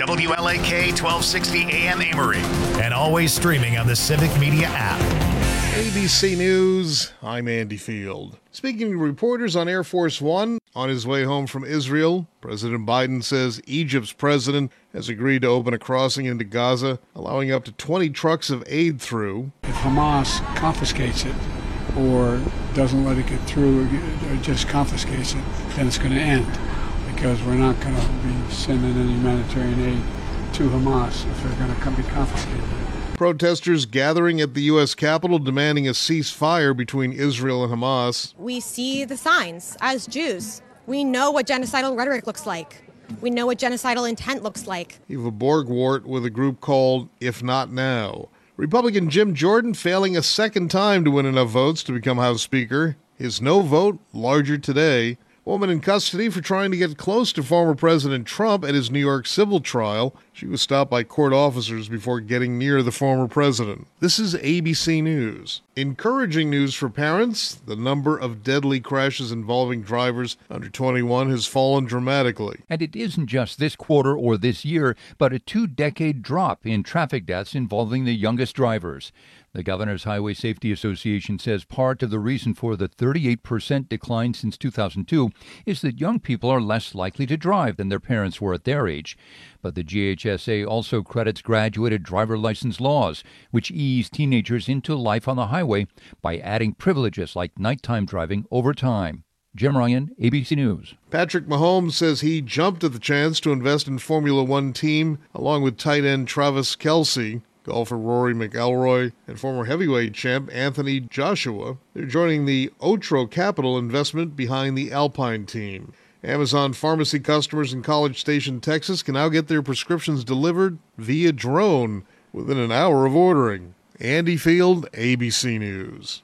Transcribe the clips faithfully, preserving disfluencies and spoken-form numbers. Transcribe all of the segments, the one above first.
W L A K twelve sixty A M Amory, and always streaming on the Civic Media app. A B C News, I'm Andy Field. Speaking to reporters on Air Force One, on his way home from Israel, President Biden says Egypt's president has agreed to open a crossing into Gaza, allowing up to twenty trucks of aid through. If Hamas confiscates it or doesn't let it get through or just confiscates it, then it's going to end, because we're not going to be sending any humanitarian aid to Hamas if they're going to come be confiscated. Protesters gathering at the U S Capitol demanding a ceasefire between Israel and Hamas. We see the signs as Jews. We know what genocidal rhetoric looks like. We know what genocidal intent looks like. Eva Borgwart with a group called If Not Now. Republican Jim Jordan failing a second time to win enough votes to become House Speaker. His no vote larger today. Woman in custody for trying to get close to former President Trump at his New York civil trial. She was stopped by court officers before getting near the former president. This is A B C News. Encouraging news for parents. The number of deadly crashes involving drivers under twenty-one has fallen dramatically. And it isn't just this quarter or this year, but a two-decade drop in traffic deaths involving the youngest drivers. The Governor's Highway Safety Association says part of the reason for the thirty-eight percent decline since two thousand two is that young people are less likely to drive than their parents were at their age. But the G H S A also credits graduated driver license laws, which ease teenagers into life on the highway by adding privileges like nighttime driving over time. Jim Ryan, A B C News. Patrick Mahomes says he jumped at the chance to invest in Formula One team along with tight end Travis Kelce. Golfer Rory McIlroy and former heavyweight champ Anthony Joshua. They're joining the Otro Capital investment behind the Alpine team. Amazon pharmacy customers in College Station, Texas can now get their prescriptions delivered via drone within an hour of ordering. Andy Field, A B C News.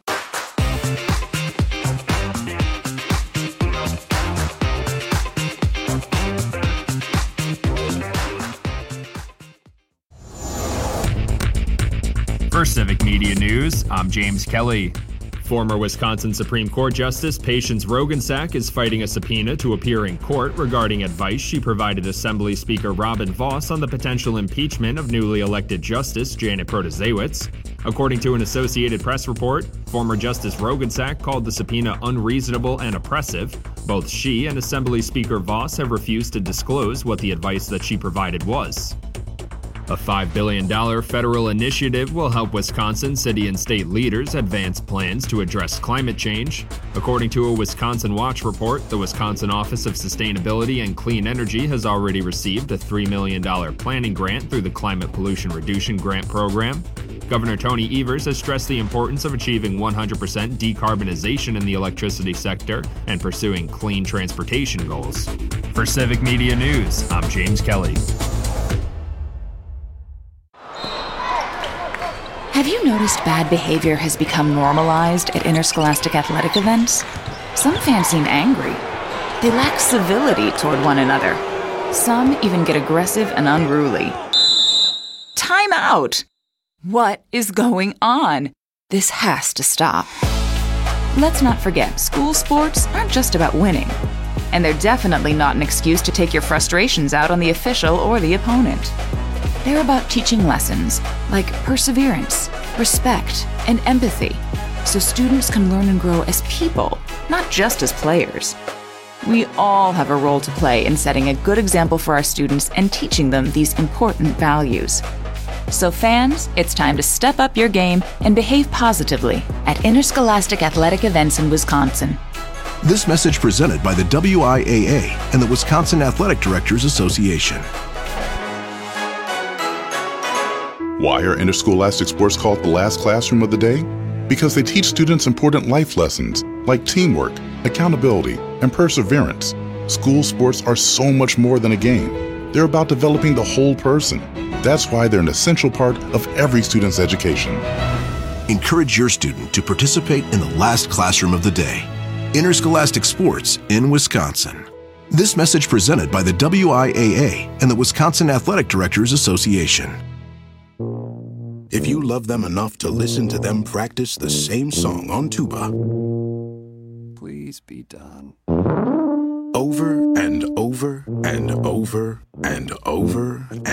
For Civic Media News, I'm James Kelly. Former Wisconsin Supreme Court Justice Patience Roggensack is fighting a subpoena to appear in court regarding advice she provided Assembly Speaker Robin Vos on the potential impeachment of newly elected Justice Janet Protasiewicz. According to an Associated Press report, former Justice Roggensack called the subpoena unreasonable and oppressive. Both she and Assembly Speaker Vos have refused to disclose what the advice that she provided was. A five billion dollars federal initiative will help Wisconsin city and state leaders advance plans to address climate change. According to a Wisconsin Watch report, the Wisconsin Office of Sustainability and Clean Energy has already received a three million dollars planning grant through the Climate Pollution Reduction Grant Program. Governor Tony Evers has stressed the importance of achieving one hundred percent decarbonization in the electricity sector and pursuing clean transportation goals. For Civic Media News, I'm James Kelly. Have you noticed bad behavior has become normalized at interscholastic athletic events? Some fans seem angry. They lack civility toward one another. Some even get aggressive and unruly. Time out! What is going on? This has to stop. Let's not forget, school sports aren't just about winning. And they're definitely not an excuse to take your frustrations out on the official or the opponent. They're about teaching lessons like perseverance, respect, and empathy, so students can learn and grow as people, not just as players. We all have a role to play in setting a good example for our students and teaching them these important values. So fans, it's time to step up your game and behave positively at interscholastic athletic events in Wisconsin. This message presented by the W I A A and the Wisconsin Athletic Directors Association. Why are interscholastic sports called the last classroom of the day? Because they teach students important life lessons like teamwork, accountability, and perseverance. School sports are so much more than a game. They're about developing the whole person. That's why they're an essential part of every student's education. Encourage your student to participate in the last classroom of the day. Interscholastic sports in Wisconsin. This message presented by the W I A A and the Wisconsin Athletic Directors Association. If you love them enough to listen to them practice the same song on tuba, please be done. Over and over and over and over and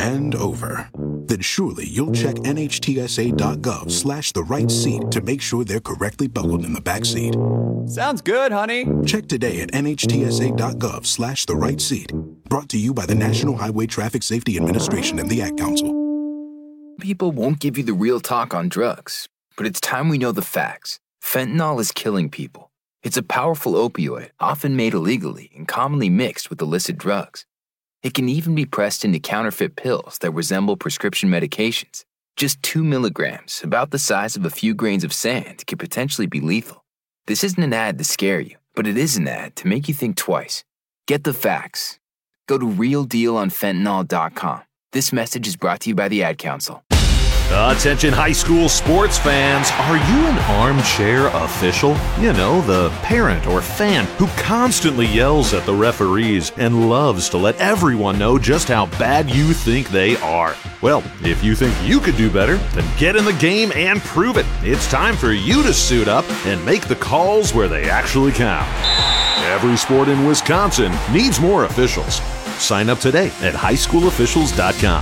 and over, then surely you'll check nhtsa.gov slash the right seat to make sure they're correctly buckled in the back seat. Sounds good, honey. Check today at nhtsa.gov slash the right seat. Brought to you by the National Highway Traffic Safety Administration and the Ad Council. People won't give you the real talk on drugs, but it's time we know the facts. Fentanyl is killing people. It's a powerful opioid, often made illegally and commonly mixed with illicit drugs. It can even be pressed into counterfeit pills that resemble prescription medications. Just two milligrams, about the size of a few grains of sand, could potentially be lethal. This isn't an ad to scare you, but it is an ad to make you think twice. Get the facts. Go to real deal on fentanyl dot com. This message is brought to you by the Ad Council. Attention high school sports fans, are you an armchair official? You know, the parent or fan who constantly yells at the referees and loves to let everyone know just how bad you think they are. Well, if you think you could do better, then get in the game and prove it. It's time for you to suit up and make the calls where they actually count. Every sport in Wisconsin needs more officials. Sign up today at high school officials dot com.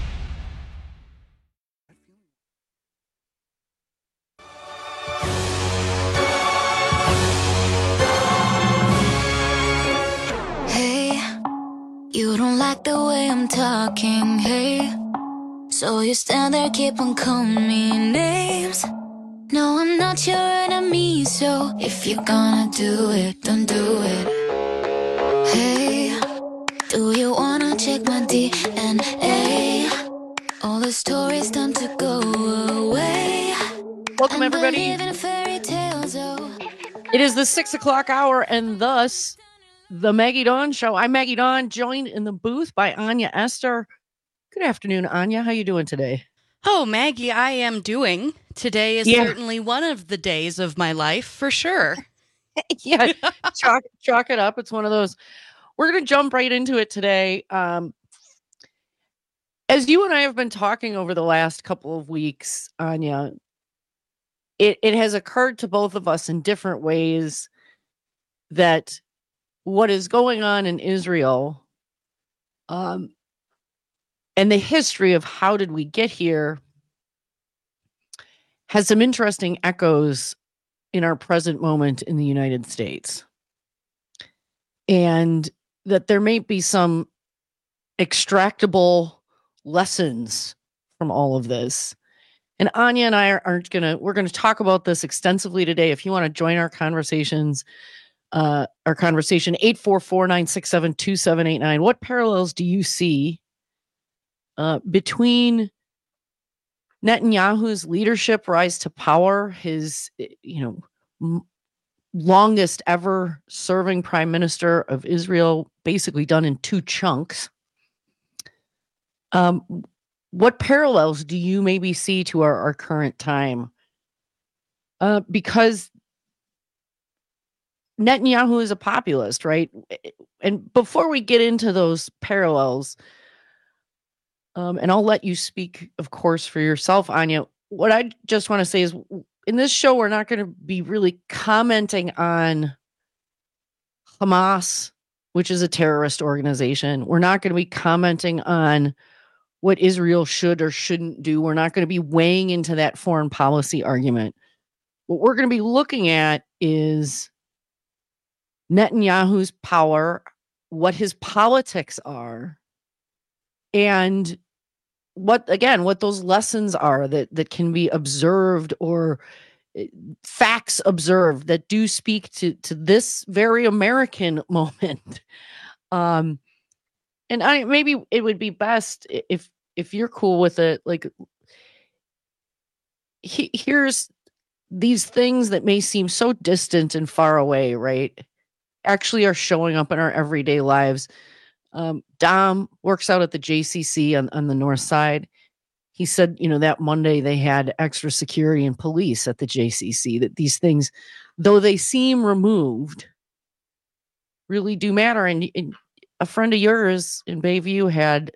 You don't like the way I'm talking, hey? So you stand there, keep on calling me names. No, I'm not your enemy, so if you're gonna do it, don't do it. Hey, do you wanna check my D N A? All the stories done to go away. Welcome, everybody. It is the six o'clock hour, and thus the Maggie Dawn Show. I'm Maggie Dawn, joined in the booth by Anya Esther. Good afternoon, Anya. How you doing today? Oh, Maggie, I am doing. Today is yeah. certainly one of the days of my life, for sure. yeah, chalk, chalk it up. It's one of those. We're going to jump right into it today. Um, as you and I have been talking over the last couple of weeks, Anya, it, it has occurred to both of us in different ways that what is going on in Israel, um, and the history of how did we get here has some interesting echoes in our present moment in the United States. And that there may be some extractable lessons from all of this. And Anya and I aren't going to, we're going to talk about this extensively today. If you want to join our conversations, Uh, our conversation, eight four four, nine six seven, two seven eight nine. What parallels do you see uh, between Netanyahu's leadership rise to power, his, you know, m- longest ever serving prime minister of Israel, basically done in two chunks? Um, what parallels do you maybe see to our, our current time? Uh, because Netanyahu is a populist, right? And before we get into those parallels, um, and I'll let you speak, of course, for yourself, Anya, what I just want to say is in this show, we're not going to be really commenting on Hamas, which is a terrorist organization. We're not going to be commenting on what Israel should or shouldn't do. We're not going to be weighing into that foreign policy argument. What we're going to be looking at is Netanyahu's power, what his politics are, and what, again, what those lessons are that, that can be observed or facts observed that do speak to, to this very American moment. Um, and I, maybe it would be best if, if you're cool with it, like, he, here's these things that may seem so distant and far away, right? Actually are showing up in our everyday lives. Um, Dom works out at the J C C on, on the north side. He said, you know, that Monday they had extra security and police at the J C C, that these things, though they seem removed, really do matter. And, and a friend of yours in Bayview had,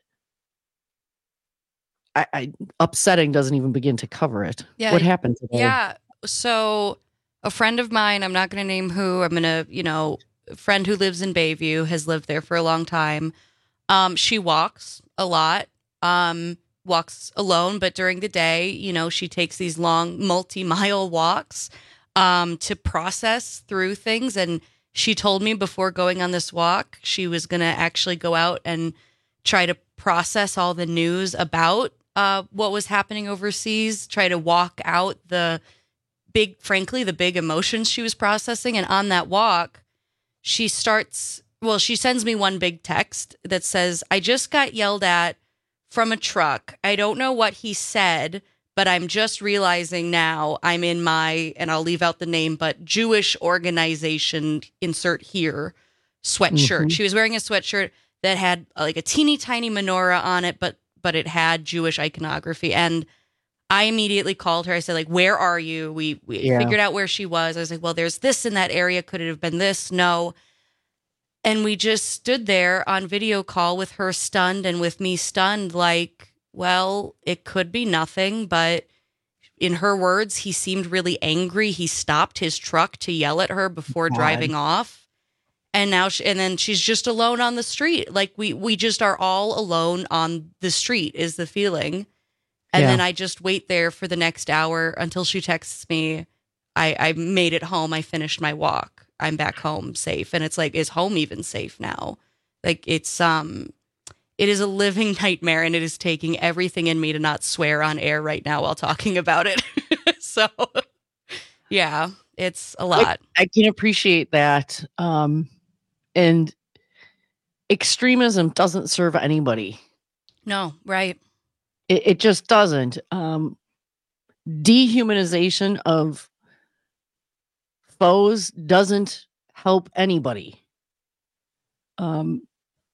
I, I upsetting doesn't even begin to cover it. Yeah, what happened today? Yeah. So a friend of mine, I'm not going to name who, I'm going to, you know, a friend who lives in Bayview, has lived there for a long time. Um, she walks a lot. um, walks alone, but during the day, you know, she takes these long multi-mile walks um, to process through things. And she told me before going on this walk, she was going to actually go out and try to process all the news about uh, what was happening overseas, try to walk out the big, frankly, the big emotions she was processing. And on that walk, she starts, well, she sends me one big text that says, I just got yelled at from a truck. I don't know what he said, but I'm just realizing now I'm in my, and I'll leave out the name, but Jewish organization, insert here, sweatshirt. Mm-hmm. She was wearing a sweatshirt that had like a teeny tiny menorah on it, but but it had Jewish iconography. And I immediately called her. I said, like, where are you? We we Yeah. figured out where she was. I was like, well, there's this in that area. Could it have been this? No. And we just stood there on video call with her stunned and with me stunned, like, well, it could be nothing. But in her words, he seemed really angry. He stopped his truck to yell at her before God. driving off. And now, she, and then she's just alone on the street. Like we, we just are all alone on the street is the feeling. And Yeah. then I just wait there for the next hour until she texts me. I, I made it home. I finished my walk. I'm back home safe. And it's like, is home even safe now? Like it's, um, it is a living nightmare, and it is taking everything in me to not swear on air right now while talking about it. So yeah, it's a lot. I, I can appreciate that. Um, and extremism doesn't serve anybody. No, right. It, it just doesn't. Um, dehumanization of foes doesn't help anybody. Um,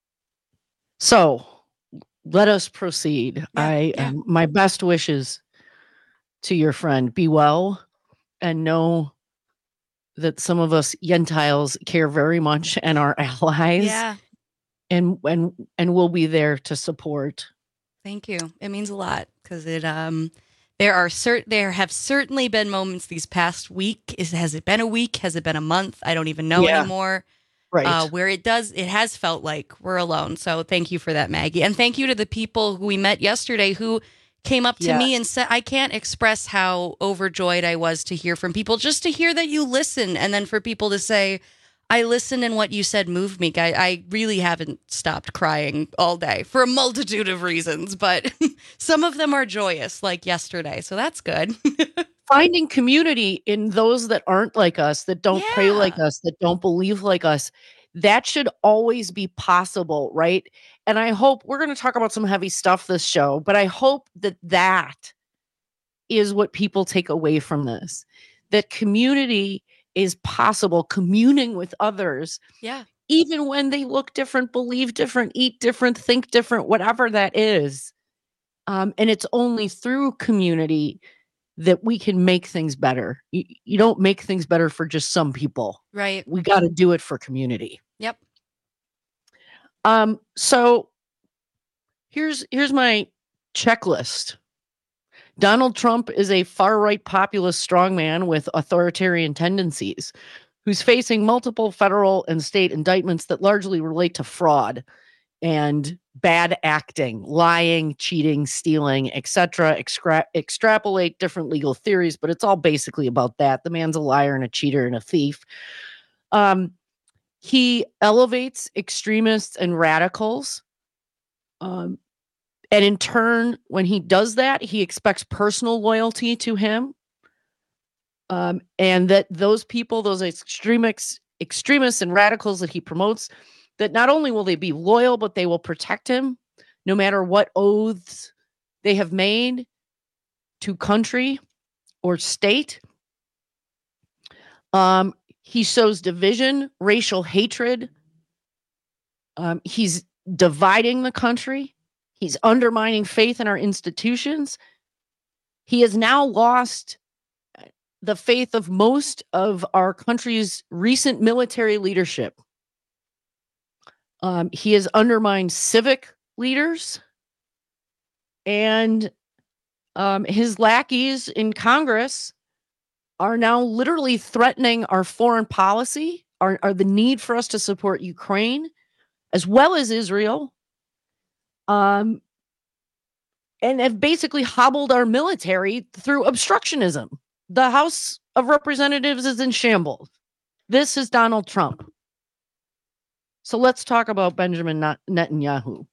so let us proceed. Yeah, I yeah. um, my best wishes to your friend. Be well, and know that some of us Gentiles care very much and are allies. Yeah. And and and we'll be there to support. Thank you. It means a lot because it um there are cert there have certainly been moments these past week. Is has it been a week? Has it been a month? I don't even know Yeah. anymore. Right. Uh, where it does it has felt like we're alone. So thank you for that, Maggie. And thank you to the people who we met yesterday who came up to me Yes. and said, I can't express how overjoyed I was to hear from people, just to hear that you listen. And then for people to say, I listened and what you said moved me. I, I really haven't stopped crying all day for a multitude of reasons, but some of them are joyous, like yesterday. So that's good. Finding community in those that aren't like us, that don't pray Yeah. like us, that don't believe like us, that should always be possible, right? And I hope we're going to talk about some heavy stuff this show, but I hope that that is what people take away from this, that community is possible, communing with others, Yeah. even when they look different, believe different, eat different, think different, whatever that is. Um, and it's only through community that we can make things better. You, you don't make things better for just some people. Right. We got to do it for community. Yep. Um, so here's here's my checklist. Donald Trump is a far-right populist strongman with authoritarian tendencies who's facing multiple federal and state indictments that largely relate to fraud and bad acting, lying, cheating, stealing, et cetera. Extra- extrapolate different legal theories, but it's all basically about that. The man's a liar and a cheater and a thief. Um, he elevates extremists and radicals. Um, and in turn, when he does that, he expects personal loyalty to him. Um, and that those people, those extremists, extremists and radicals that he promotes, that not only will they be loyal, but they will protect him no matter what oaths they have made to country or state. Um, he sows division, racial hatred. Um, he's dividing the country. He's undermining faith in our institutions. He has now lost the faith of most of our country's recent military leadership. Um, he has undermined civic leaders, and um, his lackeys in Congress are now literally threatening our foreign policy, our, our the need for us to support Ukraine, as well as Israel. Um, and have basically hobbled our military through obstructionism. The House of Representatives is in shambles. This is Donald Trump. So let's talk about Benjamin Netanyahu.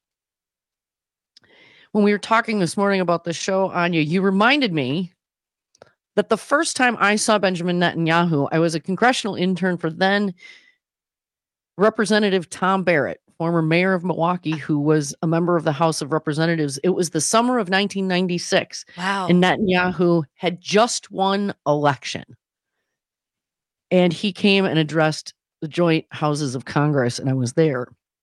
When we were talking this morning about the show, Anya, you reminded me that the first time I saw Benjamin Netanyahu, I was a congressional intern for then Representative Tom Barrett, former mayor of Milwaukee, who was a member of the House of Representatives. It was the summer of nineteen ninety-six. Wow. And Netanyahu had just won election. And he came and addressed the joint houses of Congress, and I was there.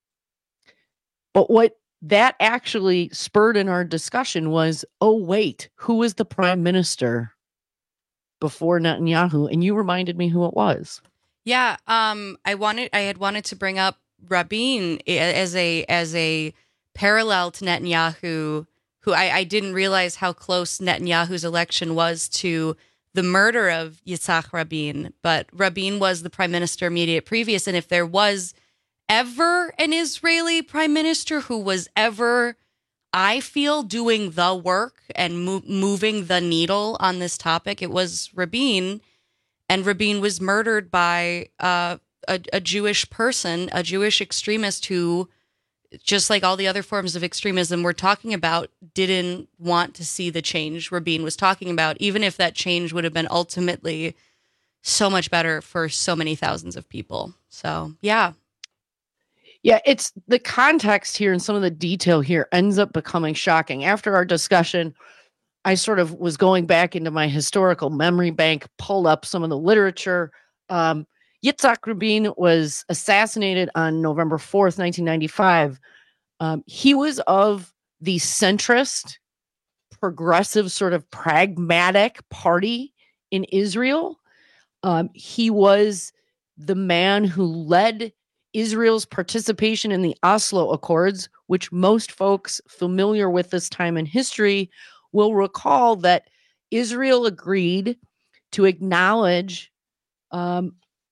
But what that actually spurred in our discussion was, oh, wait, who was the prime minister before Netanyahu? And you reminded me who it was. Yeah, um, I wanted, I had wanted to bring up Rabin as a as a parallel to Netanyahu, who I, I didn't realize how close Netanyahu's election was to the murder of Yitzhak Rabin. But Rabin was the prime minister immediate previous, and if there was ever an Israeli prime minister who was ever, I feel, doing the work and mo- moving the needle on this topic, it was Rabin. And Rabin was murdered by uh, a, a Jewish person, a Jewish extremist who, just like all the other forms of extremism we're talking about, didn't want to see the change Rabin was talking about, even if that change would have been ultimately so much better for so many thousands of people. So, yeah. Yeah, it's the context here and some of the detail here ends up becoming shocking. After our discussion, I sort of was going back into my historical memory bank, pulled up some of the literature. Um, Yitzhak Rabin was assassinated on November fourth, nineteen ninety-five. Um, he was of the centrist, progressive, sort of pragmatic party in Israel. Um, he was the man who led Israel's participation in the Oslo Accords, which most folks familiar with this time in history will recall that Israel agreed to acknowledge um,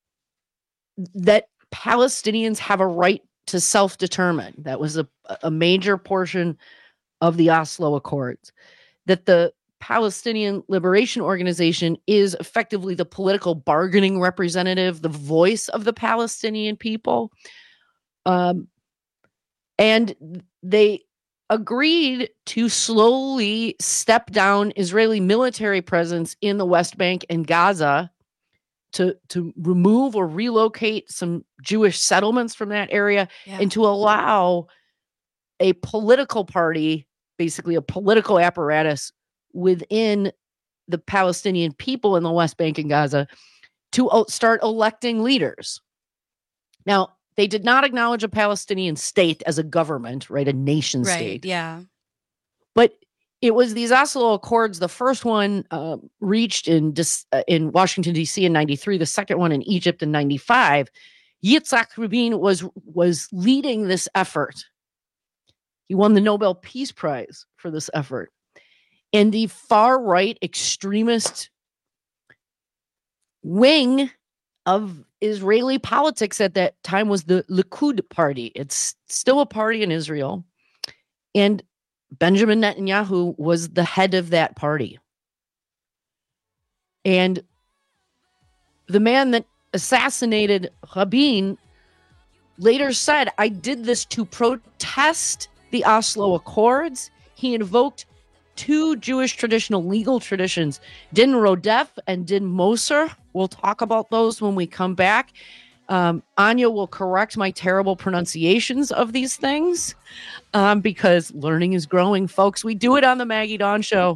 that Palestinians have a right to self-determine. That was a, a major portion of the Oslo Accords. That the Palestinian Liberation Organization is effectively the political bargaining representative, the voice of the Palestinian people. Um, and they agreed to slowly step down Israeli military presence in the West Bank and Gaza to, to remove or relocate some Jewish settlements from that area, yeah, and to allow a political party, basically a political apparatus within the Palestinian people in the West Bank and Gaza, to start electing leaders. Now, they did not acknowledge a Palestinian state as a government, right? A nation right, state. Yeah. But it was these Oslo Accords, the first one uh, reached in uh, in Washington, D C in ninety-three, the second one in Egypt in ninety-five. Yitzhak Rabin was, was leading this effort. He won the Nobel Peace Prize for this effort. And the far-right extremist wing of Israeli politics at that time was the Likud party. It's still a party in Israel. And Benjamin Netanyahu was the head of that party. And the man that assassinated Rabin later said, I did this to protest the Oslo Accords. He invoked two Jewish traditional legal traditions, Din Rodef and Din Moser. We'll talk about those when we come back. Um, Anya will correct my terrible pronunciations of these things um, because learning is growing, folks. We do it on the Maggie Dawn Show.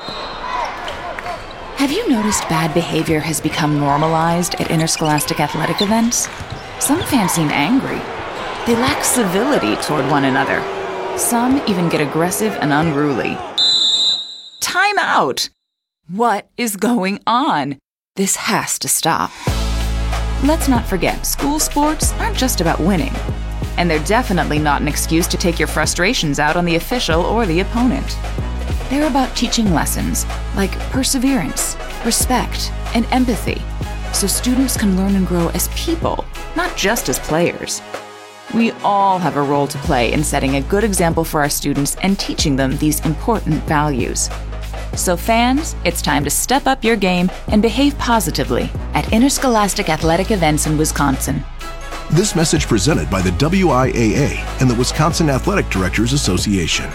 Have you noticed bad behavior has become normalized at interscholastic athletic events? Some fans seem angry. They lack civility toward one another. Some even get aggressive and unruly. Time out! What is going on? This has to stop. Let's not forget, school sports aren't just about winning. And they're definitely not an excuse to take your frustrations out on the official or the opponent. They're about teaching lessons like perseverance, respect, and empathy, so students can learn and grow as people, not just as players. We all have a role to play in setting a good example for our students and teaching them these important values. So fans, it's time to step up your game and behave positively at interscholastic athletic events in Wisconsin. This message presented by the W I A A and the Wisconsin Athletic Directors Association.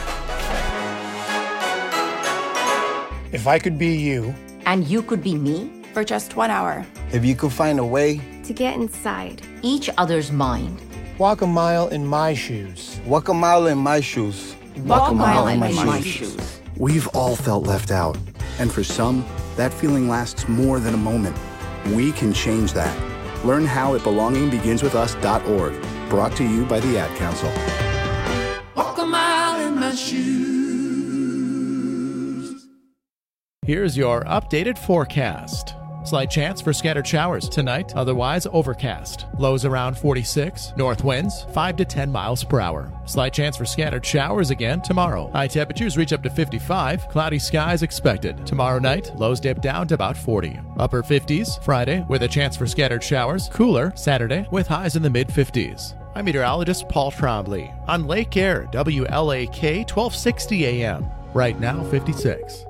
If I could be you, and you could be me for just one hour, if you could find a way to get inside each other's mind, walk a mile in my shoes. Walk a mile in my shoes. Walk, walk a mile, mile in, my, in my shoes. shoes. We've all felt left out. And for some, that feeling lasts more than a moment. We can change that. Learn how at belonging begins with us dot org. Brought to you by the Ad Council. Walk a mile in my shoes. Here's your updated forecast. Slight chance for scattered showers tonight, otherwise overcast. Lows around forty-six, north winds five to ten miles per hour. Slight chance for scattered showers again tomorrow. High temperatures reach up to fifty-five, cloudy skies expected. Tomorrow night, lows dip down to about forty. Upper fifties Friday with a chance for scattered showers. Cooler Saturday with highs in the mid fifties. I'm meteorologist Paul Trombley on Lake Air, W L A K twelve sixty A M. Right now, fifty-six.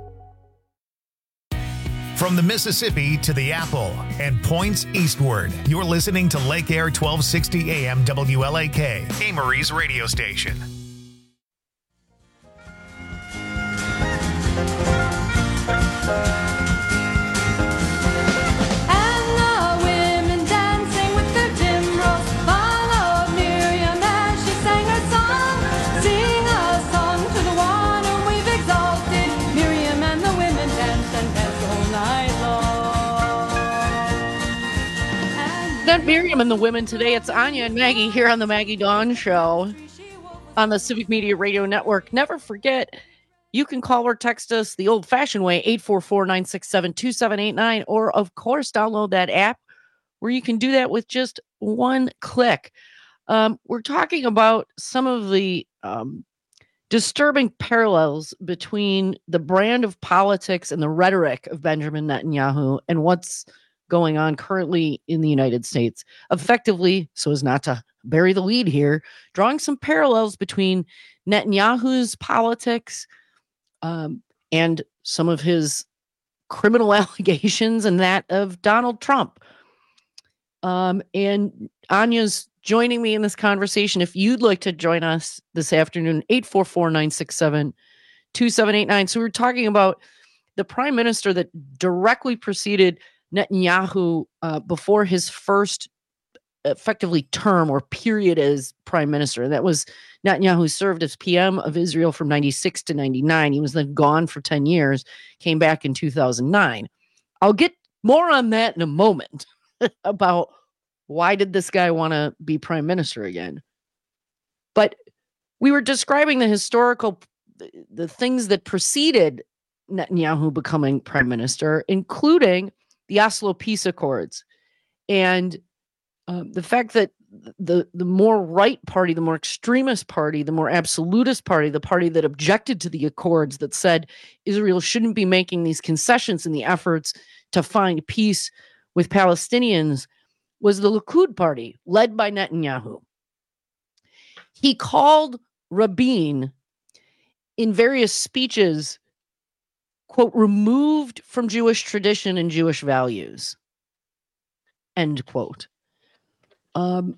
From the Mississippi to the Apple and points eastward, you're listening to Lake Air twelve sixty A M W L A K, Amory's radio station. Not Miriam and the women today. It's Anya and Maggie here on the Maggie Dawn Show on the Civic Media Radio Network. Never forget, you can call or text us the old-fashioned way, eight four four, nine six seven, two seven eight nine, or, of course, download that app where you can do that with just one click. Um, we're talking about some of the um, disturbing parallels between the brand of politics and the rhetoric of Benjamin Netanyahu and what's going on currently in the United States, effectively, so as not to bury the lead here, drawing some parallels between Netanyahu's politics um, and some of his criminal allegations and that of Donald Trump. Um, and Anya's joining me in this conversation. If you'd like to join us this afternoon, eight four four, nine six seven, two seven eight nine. So we're talking about the prime minister that directly preceded Netanyahu uh, before his first effectively term or period as prime minister. And that was Netanyahu served as P M of Israel from ninety-six to ninety-nine. He was then gone for ten years, came back in two thousand nine. I'll get more on that in a moment about why did this guy want to be prime minister again. But we were describing the historical, the things that preceded Netanyahu becoming prime minister, including the Oslo Peace Accords, and um, the fact that the the more right party, the more extremist party, the more absolutist party, the party that objected to the accords, that said Israel shouldn't be making these concessions in the efforts to find peace with Palestinians, was the Likud party, led by Netanyahu. He called Rabin in various speeches, quote, removed from Jewish tradition and Jewish values, end quote. Um,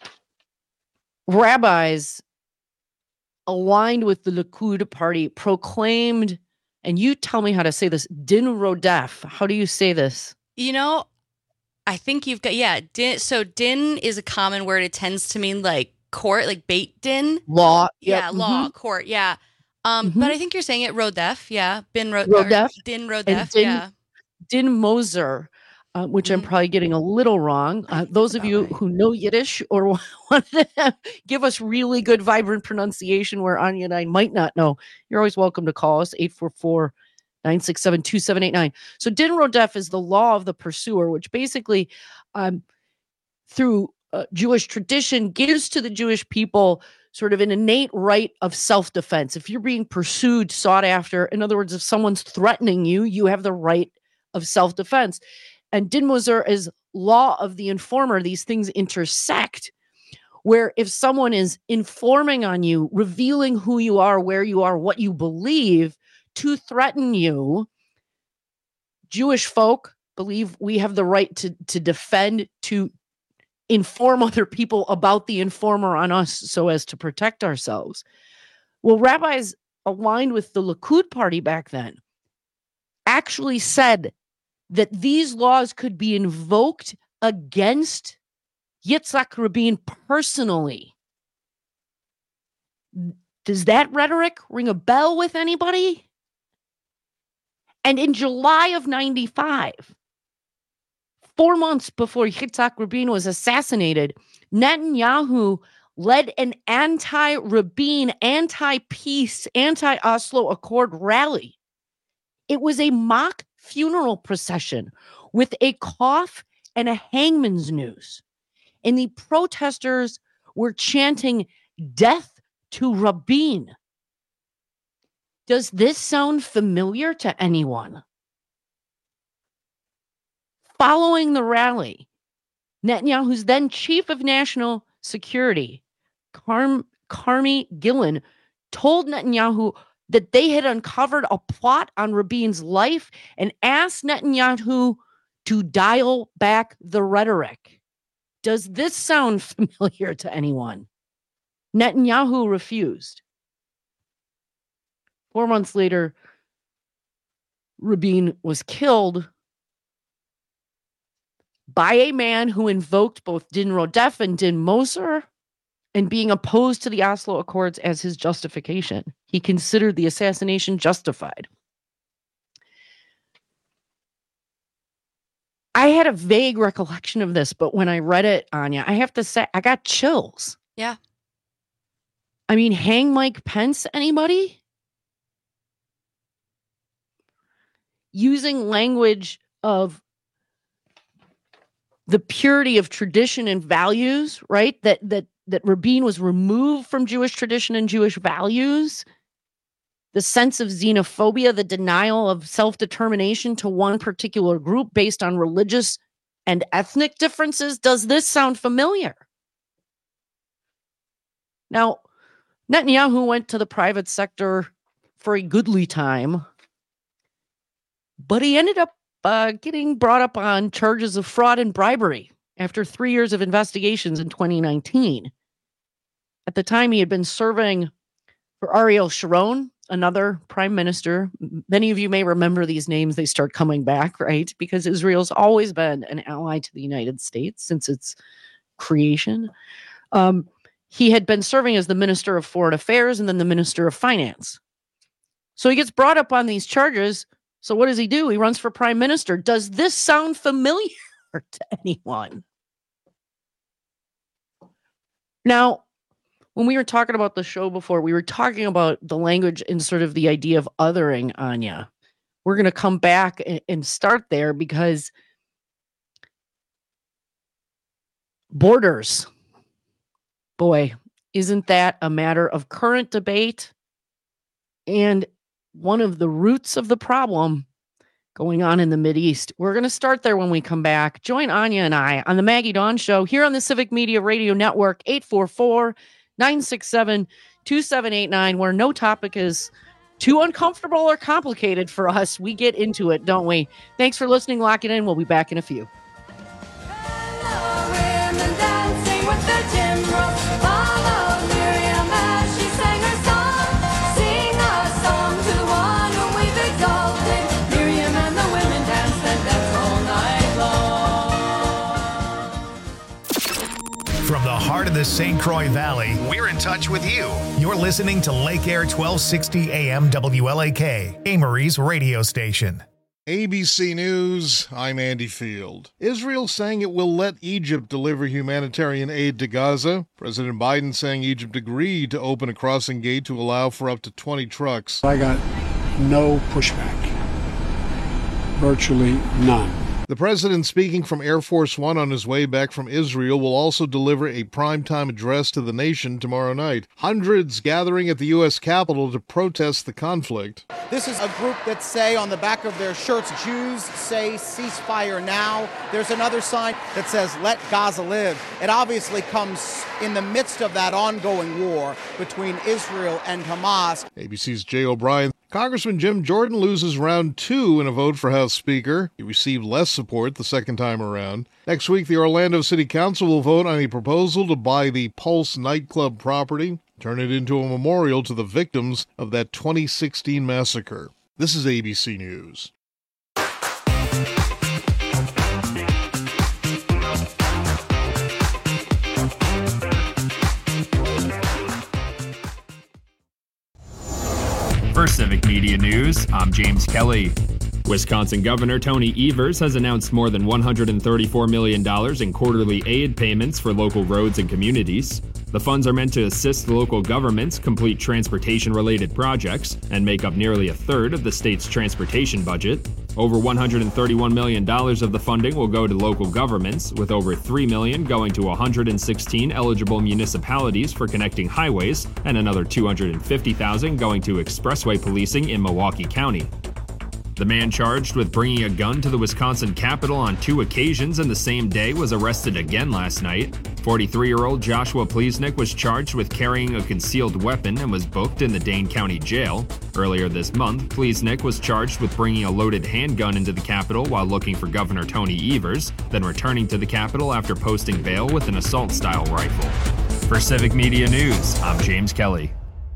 rabbis aligned with the Likud party proclaimed, and you tell me how to say this, din rodef. How do you say this? You know, I think you've got, yeah. Din, so din is a common word. It tends to mean like court, like beit din. Law. Yeah, yep. law, mm-hmm. court, yeah. Um, mm-hmm. But I think you're saying it rodef, yeah. Bin ro- rodef. Din rodef, din, yeah. Din Moser, uh, which mm-hmm. I'm probably getting a little wrong. Uh, those of you right. who know Yiddish or want to give us really good, vibrant pronunciation where Anya and I might not know, you're always welcome to call us, eight four four, nine six seven, two seven eight nine. So din rodef is the law of the pursuer, which basically, um, through uh, Jewish tradition, gives to the Jewish people sort of an innate right of self-defense. If you're being pursued, sought after, in other words, if someone's threatening you, you have the right of self-defense. And din moser is law of the informer. These things intersect where if someone is informing on you, revealing who you are, where you are, what you believe to threaten you, Jewish folk believe we have the right to, to defend, to inform other people about the informer on us so as to protect ourselves. Well, rabbis aligned with the Likud party back then actually said that these laws could be invoked against Yitzhak Rabin personally. Does that rhetoric ring a bell with anybody? And in July of ninety-five, four months before Yitzhak Rabin was assassinated, Netanyahu led an anti-Rabin, anti-peace, anti-Oslo Accord rally. It was a mock funeral procession with a cough and a hangman's noose. And the protesters were chanting, "Death to Rabin." Does this sound familiar to anyone? Following the rally, Netanyahu's then chief of national security, Carm, Carmi Gillen, told Netanyahu that they had uncovered a plot on Rabin's life and asked Netanyahu to dial back the rhetoric. Does this sound familiar to anyone? Netanyahu refused. Four months later, Rabin was killed by a man who invoked both Din Rodef and Din Moser, and being opposed to the Oslo Accords as his justification. He considered the assassination justified. I had a vague recollection of this, but when I read it, Anya, I have to say, I got chills. Yeah. I mean, hang Mike Pence, anybody? Using language of the purity of tradition and values, right? That that that Rabin was removed from Jewish tradition and Jewish values. The sense of xenophobia, the denial of self-determination to one particular group based on religious and ethnic differences. Does this sound familiar? Now, Netanyahu went to the private sector for a goodly time, but he ended up uh, getting brought up on charges of fraud and bribery after three years of investigations in twenty nineteen. At the time, he had been serving for Ariel Sharon, another prime minister. Many of you may remember these names. They start coming back, right? Because Israel's always been an ally to the United States since its creation. Um, he had been serving as the Minister of Foreign Affairs and then the Minister of Finance. So he gets brought up on these charges. So what does he do? He runs for prime minister. Does this sound familiar to anyone? Now, when we were talking about the show before, we were talking about the language and sort of the idea of othering, Anya. We're going to come back and start there because borders, boy, isn't that a matter of current debate and one of the roots of the problem going on in the Mideast? We're going to start there when we come back. Join Anya and I on the Maggie Dawn Show here on the Civic Media Radio Network, eight four four, nine six seven, two seven eight nine, where no topic is too uncomfortable or complicated for us. We get into it, don't we? Thanks for listening. Lock it in. We'll be back in a few. From the heart of the Saint Croix Valley, we're in touch with you. You're listening to Lake Air twelve sixty A M W L A K, Amory's radio station. A B C News, I'm Andy Field. Israel saying it will let Egypt deliver humanitarian aid to Gaza. President Biden saying Egypt agreed to open a crossing gate to allow for up to twenty trucks. I got no pushback. Virtually none. The president, speaking from Air Force One on his way back from Israel, will also deliver a primetime address to the nation tomorrow night. Hundreds gathering at the U S Capitol to protest the conflict. This is a group that say on the back of their shirts, Jews say ceasefire now. There's another sign that says let Gaza live. It obviously comes in the midst of that ongoing war between Israel and Hamas. A B C's Jay O'Brien. Congressman Jim Jordan loses round two in a vote for House Speaker. He received less support the second time around. Next week, the Orlando City Council will vote on a proposal to buy the Pulse nightclub property, turn it into a memorial to the victims of that twenty sixteen massacre. This is A B C News. For Civic Media News, I'm James Kelly. Wisconsin Governor Tony Evers has announced more than one hundred thirty-four million dollars in quarterly aid payments for local roads and communities. The funds are meant to assist local governments complete transportation-related projects and make up nearly a third of the state's transportation budget. Over one hundred thirty-one million dollars of the funding will go to local governments, with over three million dollars going to one hundred sixteen eligible municipalities for connecting highways and another two hundred fifty thousand dollars going to expressway policing in Milwaukee County. The man charged with bringing a gun to the Wisconsin Capitol on two occasions in the same day was arrested again last night. forty-three-year-old Joshua Plesnick was charged with carrying a concealed weapon and was booked in the Dane County Jail. Earlier this month, Plesnick was charged with bringing a loaded handgun into the Capitol while looking for Governor Tony Evers, then returning to the Capitol after posting bail with an assault-style rifle. For Civic Media News, I'm James Kelly.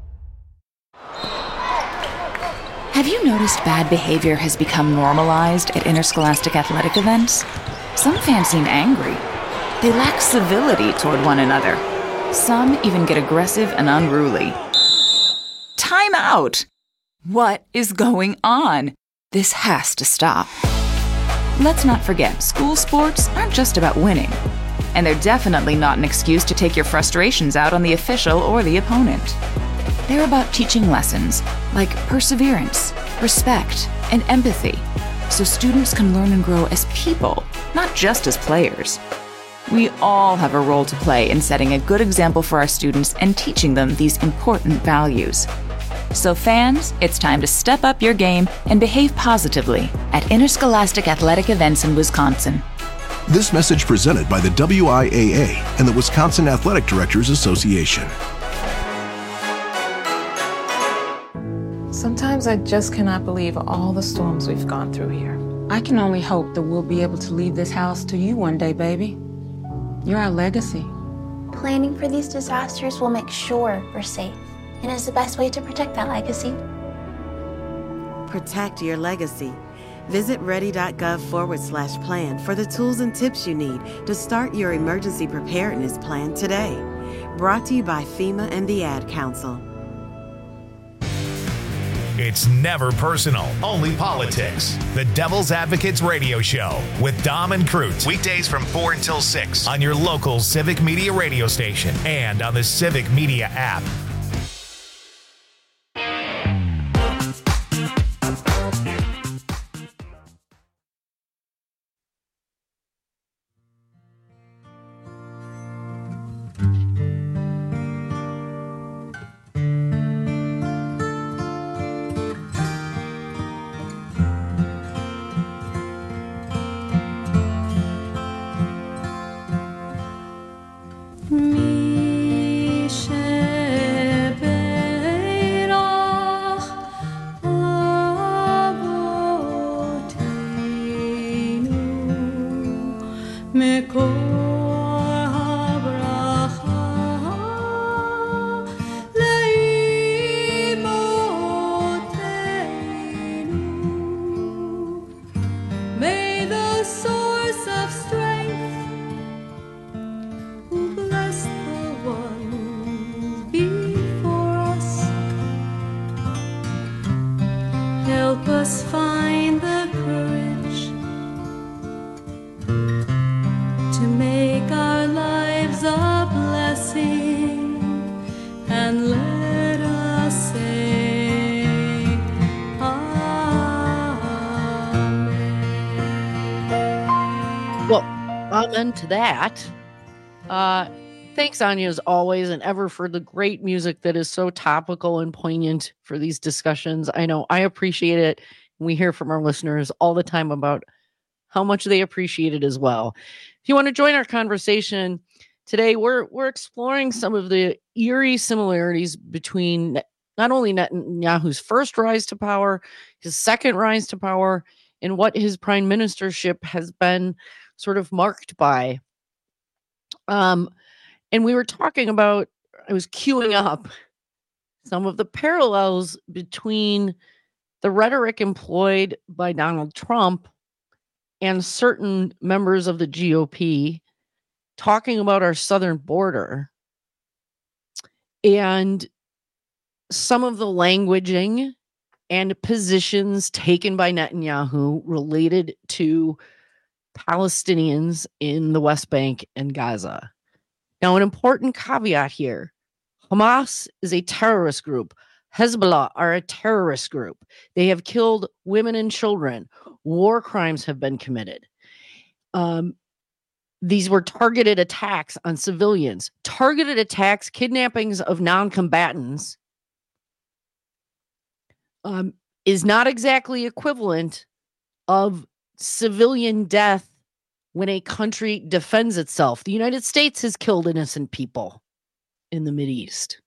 Have you noticed bad behavior has become normalized at interscholastic athletic events? Some fans seem angry. They lack civility toward one another. Some even get aggressive and unruly. Time out! What is going on? This has to stop. Let's not forget, school sports aren't just about winning. And they're definitely not an excuse to take your frustrations out on the official or the opponent. They're about teaching lessons like perseverance, respect, and empathy, so students can learn and grow as people, not just as players. We all have a role to play in setting a good example for our students and teaching them these important values. So fans, it's time to step up your game and behave positively at interscholastic athletic events in Wisconsin. This message presented by the W I A A and the Wisconsin Athletic Directors Association. Sometimes I just cannot believe all the storms we've gone through here. I can only hope that we'll be able to leave this house to you one day, baby. You're our legacy. Planning for these disasters will make sure we're safe, and is the best way to protect that legacy. Protect your legacy. Visit ready.gov forward slash plan for the tools and tips you need to start your emergency preparedness plan today. Brought to you by FEMA and the Ad Council. It's never personal, only politics. The Devil's Advocates Radio Show with Dom and Cruz. Weekdays from four until six on your local Civic Media radio station and on the Civic Media app. To that, uh, Thanks, Anya, as always, and ever for the great music that is so topical and poignant for these discussions. I know I appreciate it. We hear from our listeners all the time about how much they appreciate it as well. If you want to join our conversation today, we're we're exploring some of the eerie similarities between not only Netanyahu's first rise to power, his second rise to power, and what his prime ministership has been sort of marked by. Um, and we were talking about, I was queuing up some of the parallels between the rhetoric employed by Donald Trump and certain members of the G O P talking about our southern border, and some of the languaging and positions taken by Netanyahu related to Palestinians in the West Bank and Gaza. Now, an important caveat here: Hamas is a terrorist group. Hezbollah are a terrorist group. They have killed women and children. War crimes have been committed. Um, these were targeted attacks on civilians, targeted attacks, kidnappings of non-combatants. Um, is not exactly equivalent of civilian death when a country defends itself. The United States has killed innocent people in the Mideast.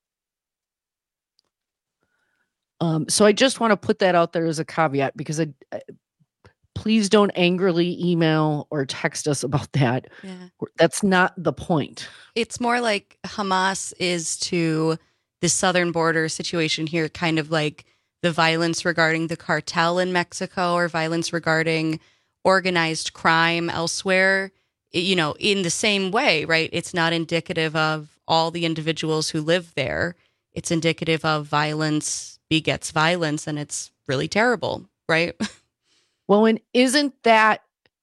Um, so I just want to put that out there as a caveat, because I, I please don't angrily email or text us about that. Yeah. That's not the point. It's more like Hamas is to the southern border situation here, kind of like the violence regarding the cartel in Mexico or violence regarding organized crime elsewhere, you know, in the same way, right? It's not indicative of all the individuals who live there. It's indicative of violence begets violence, and it's really terrible, right? Well, and isn't that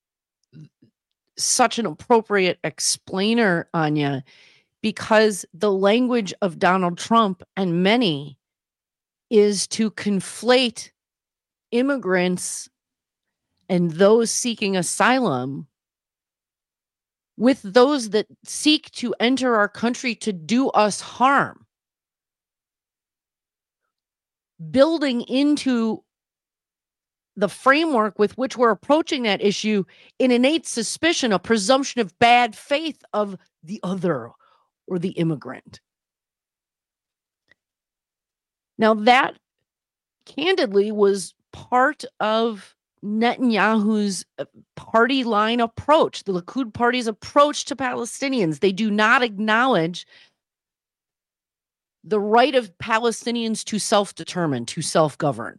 such an appropriate explainer, Anya? Because the language of Donald Trump and many is to conflate immigrants and those seeking asylum with those that seek to enter our country to do us harm, building into the framework with which we're approaching that issue an innate suspicion, a presumption of bad faith of the other or the immigrant. Now, that candidly was part of Netanyahu's party line approach, the Likud party's approach to Palestinians. They do not acknowledge the right of Palestinians to self-determine, to self-govern.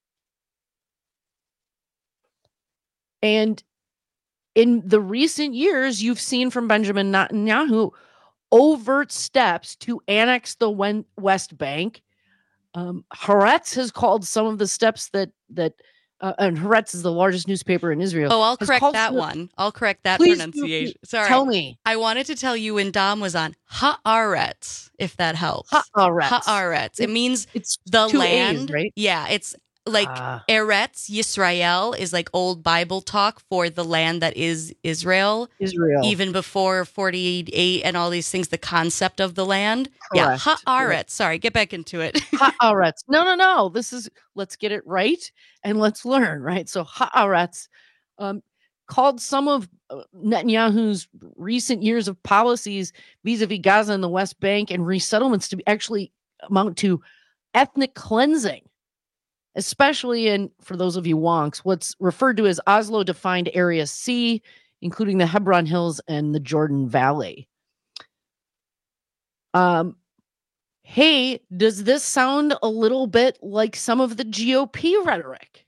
And in the recent years, you've seen from Benjamin Netanyahu overt steps to annex the West Bank. Um, Haaretz has called some of the steps that that uh, and Haaretz is the largest newspaper in Israel. Oh, I'll correct that the, one. I'll correct that Please pronunciation. Do, Sorry. Tell me. I wanted to tell you when Dom was on Haaretz, if that helps. Haaretz. Haaretz. It, it means it's the two land, A's, right? Yeah, it's like uh, Eretz Yisrael is like old Bible talk for the land that is Israel. Israel. Even before forty-eight and all these things, the concept of the land. Correct. Yeah, Haaretz. Sorry, get back into it. Haaretz. No, no, no. This is, let's get it right and let's learn, right? So Haaretz um, called some of Netanyahu's recent years of policies vis-a-vis Gaza and the West Bank and resettlements to actually amount to ethnic cleansing. Especially in, for those of you wonks, what's referred to as Oslo-defined Area C, including the Hebron Hills and the Jordan Valley. Um, hey, does this sound a little bit like some of the G O P rhetoric?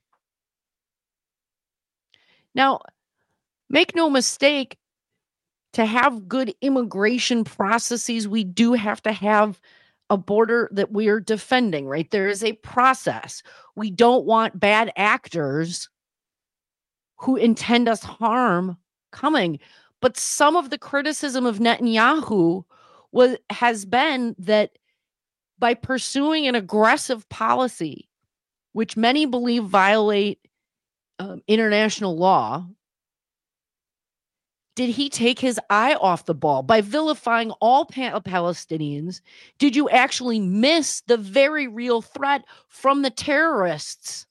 Now, make no mistake, to have good immigration processes, we do have to have a border that we are defending, right? There is a process. We don't want bad actors who intend us harm coming. But some of the criticism of Netanyahu was, has been that by pursuing an aggressive policy, which many believe violate um, international law, did he take his eye off the ball by vilifying all pa- Palestinians? Did you actually miss the very real threat from the terrorists?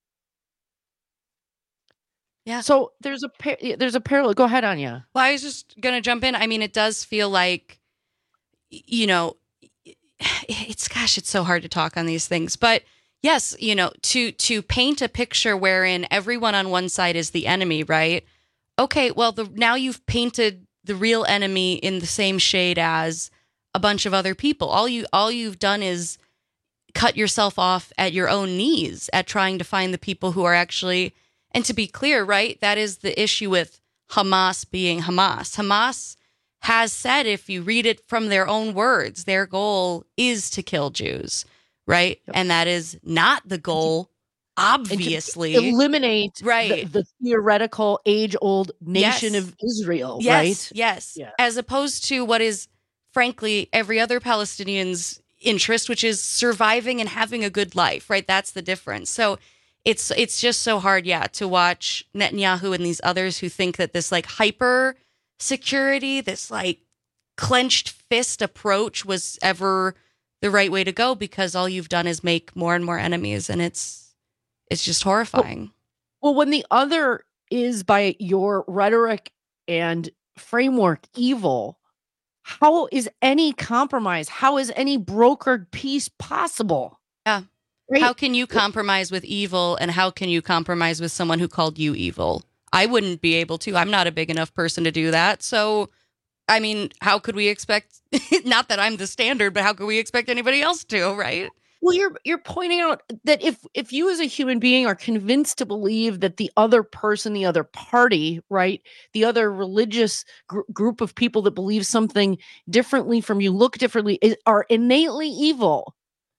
Yeah. So there's a par- there's a parallel. Go ahead, Anya. Well, I was just going to jump in. I mean, it does feel like, you know, it's, gosh, it's so hard to talk on these things. But yes, you know, to to paint a picture wherein everyone on one side is the enemy, right? Okay, well, the now you've painted the real enemy in the same shade as a bunch of other people. All you all you've done is cut yourself off at your own knees at trying to find the people who are actually. And to be clear, right, that is the issue with Hamas being Hamas. Hamas has said, if you read it from their own words, their goal is to kill Jews, right? Yep. And that is not the goal, obviously. Eliminate right. the, the theoretical age-old nation yes. of Israel, yes, right? Yes, yeah. As opposed to what is, frankly, every other Palestinian's interest, which is surviving and having a good life, right? That's the difference. So It's it's just so hard, yeah, to watch Netanyahu and these others who think that this like hyper security, this like clenched fist approach was ever the right way to go, because all you've done is make more and more enemies, and it's it's just horrifying. Well, well when the other is by your rhetoric and framework evil, how is any compromise? How is any brokered peace possible? Yeah. Right. How can you compromise with evil, and how can you compromise with someone who called you evil? I wouldn't be able to. I'm not a big enough person to do that. So, I mean, how could we expect, not that I'm the standard, but how could we expect anybody else to, right? Well, you're you're pointing out that if if you as a human being are convinced to believe that the other person, the other party, right, the other religious gr- group of people that believe something differently from you, look differently, is, are innately evil.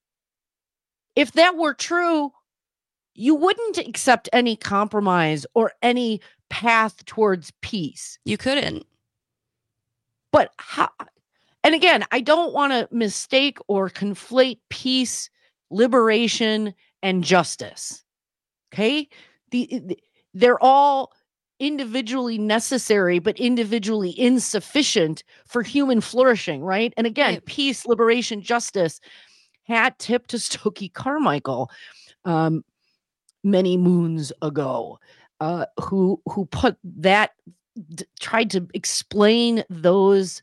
If that were true, you wouldn't accept any compromise or any path towards peace. You couldn't. But how? And again, I don't want to mistake or conflate peace, liberation, and justice. Okay? The, the they're all individually necessary, but individually insufficient for human flourishing, right? And again, right. Peace, liberation, justice. Hat tip to Stokely Carmichael um, many moons ago, uh, who who put that, d- tried to explain those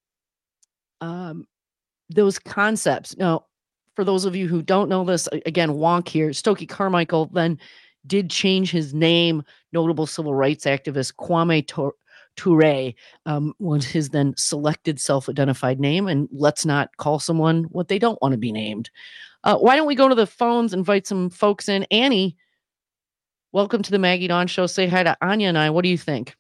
um, those concepts. Now, for those of you who don't know this, again, wonk here, Stokely Carmichael then did change his name. Notable civil rights activist Kwame Tor- Toure um, was his then selected self-identified name, and let's not call someone what they don't want to be named. Uh, why don't we go to the phones, invite some folks in? Annie, welcome to the Maggie Dawn Show. Say hi to Anya and I. What do you think?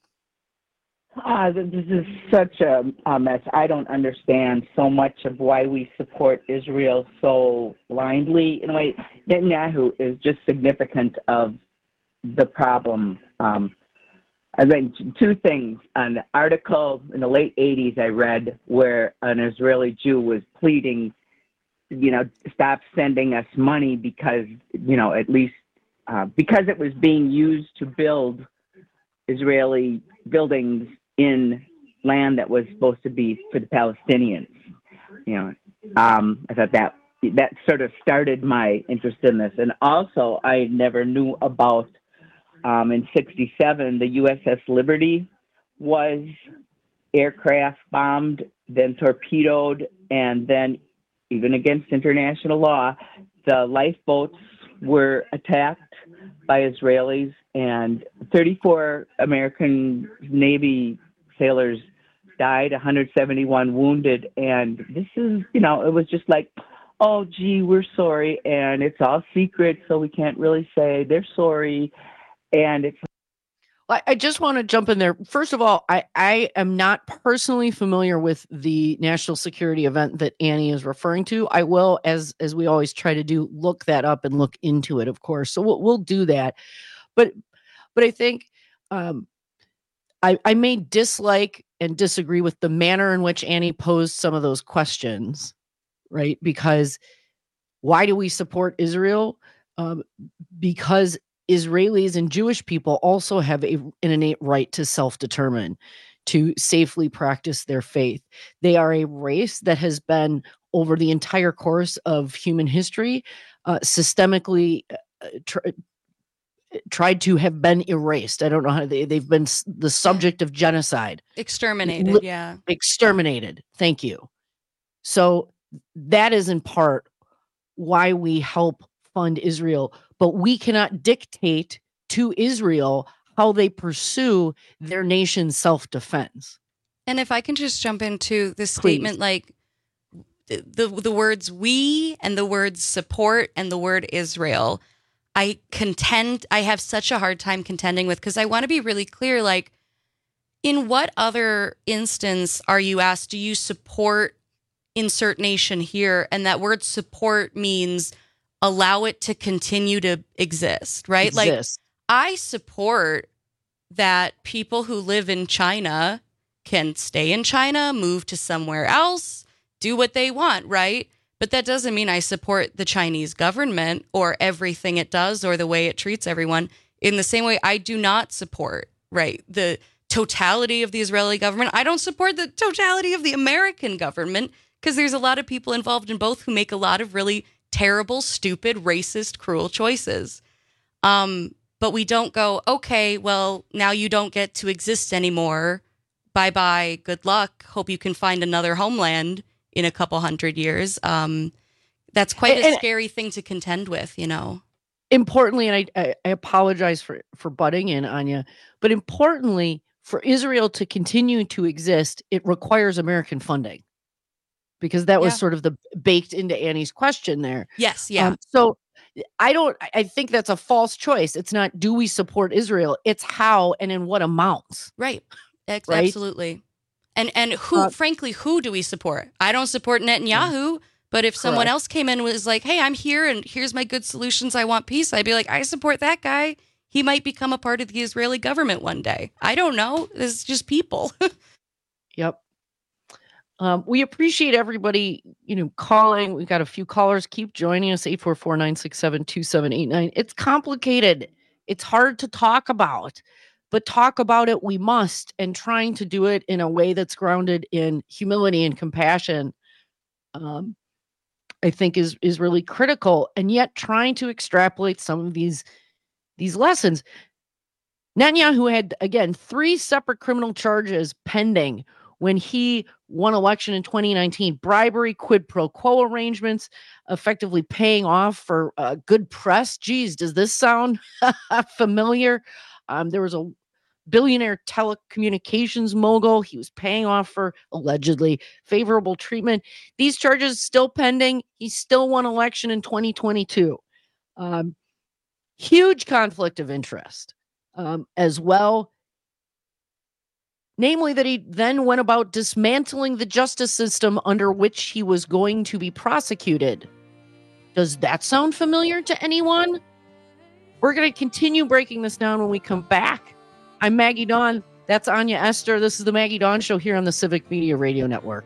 Uh, this is such a, a mess. I don't understand so much of why we support Israel so blindly. In a way, Netanyahu is just significant of the problem. Um, I think two things. An article in the late eighties I read where an Israeli Jew was pleading, you know, stop sending us money because, you know, at least uh, because it was being used to build Israeli buildings in land that was supposed to be for the Palestinians. You know, um, I thought that that sort of started my interest in this. And also, I never knew about Um, in sixty-seven, the U S S Liberty was aircraft bombed, then torpedoed, and then, even against international law, the lifeboats were attacked by Israelis, and thirty-four American Navy sailors died, one hundred seventy-one wounded, and this is, you know, it was just like, oh, gee, we're sorry, and it's all secret, so we can't really say they're sorry. And it's. I just want to jump in there. First of all, I, I am not personally familiar with the national security event that Annie is referring to. I will, as as we always try to do, look that up and look into it, of course. So we'll we'll do that. But but I think um, I I may dislike and disagree with the manner in which Annie posed some of those questions, right? Because why do we support Israel? Um, because Israelis and Jewish people also have a, an innate right to self-determine. to safely practice their faith. They are a race that has been, over the entire course of human history, uh, systemically uh, tr- tried to have been erased. I don't know how they, they've been s- the subject of genocide. Exterminated, Li- yeah. Exterminated. Thank you. So that is in part why we help fund Israel, but we cannot dictate to Israel how they pursue their nation's self-defense. And if I can just jump into this statement, like the the words "we" and the words "support" and the word "Israel," I contend, I have such a hard time contending with, because I want to be really clear, like, in what other instance are you asked, do you support insert nation here? And that word support means allow it to continue to exist, right? Exist. Like, I support that people who live in China can stay in China, move to somewhere else, do what they want, right? But that doesn't mean I support the Chinese government or everything it does or the way it treats everyone. In the same way, I do not support, right, the totality of the Israeli government. I don't support the totality of the American government, because there's a lot of people involved in both who make a lot of really terrible, stupid, racist, cruel choices. Um, but we don't go, okay, well, now you don't get to exist anymore. Bye-bye, good luck. Hope you can find another homeland in a couple hundred years. Um, that's quite a and, scary thing to contend with, you know. Importantly, and I, I, I apologize for, for butting in, Anya, but importantly, for Israel to continue to exist, it requires American funding, because that was Yeah. sort of the baked into Annie's question there. Yes, yeah. Um, so I don't, I think that's a false choice. It's not, do we support Israel? It's how and in what amounts. Right. Ex- Right? Absolutely. And and who, Uh, frankly, who do we support? I don't support Netanyahu, but if someone Correct. else came in and was like, hey, I'm here and here's my good solutions, I want peace, I'd be like, I support that guy. He might become a part of the Israeli government one day. I don't know. It's just people. Yep. Um, we appreciate everybody, you know, calling. We've got a few callers. Keep joining us, eight four four, nine six seven, two seven eight nine. It's complicated. It's hard to talk about, but talk about it we must, and trying to do it in a way that's grounded in humility and compassion, um, I think is is really critical. And yet trying to extrapolate some of these, these lessons. Netanyahu had, again, three separate criminal charges pending when he won election in twenty nineteen: bribery, quid pro quo arrangements, effectively paying off for uh, good press. Geez, does this sound familiar? Um, there was a billionaire telecommunications mogul. He was paying off for, allegedly, favorable treatment. These charges still pending. He still won election in twenty twenty-two. Um, huge conflict of interest um, as well. Namely, that he then went about dismantling the justice system under which he was going to be prosecuted. Does that sound familiar to anyone? We're going to continue breaking this down when we come back. I'm Maggie Dawn. That's Anya Esther. This is the Maggie Dawn Show here on the Civic Media Radio Network.